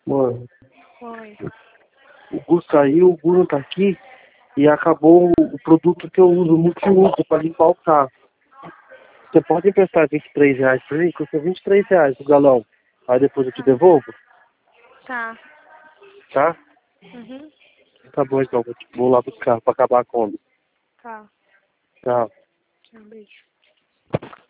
Mano, Oi. o Gu saiu, o Gu não tá aqui e acabou o produto que eu uso, multiuso, pra limpar o carro. Você pode emprestar R$ 23 pra mim? Custa R$ 23 o galão. Aí depois eu te devolvo, Tá. tá? Uhum. Tá bom então, vou lá buscar pra acabar a Kombi. Tá. Tchau. Um beijo.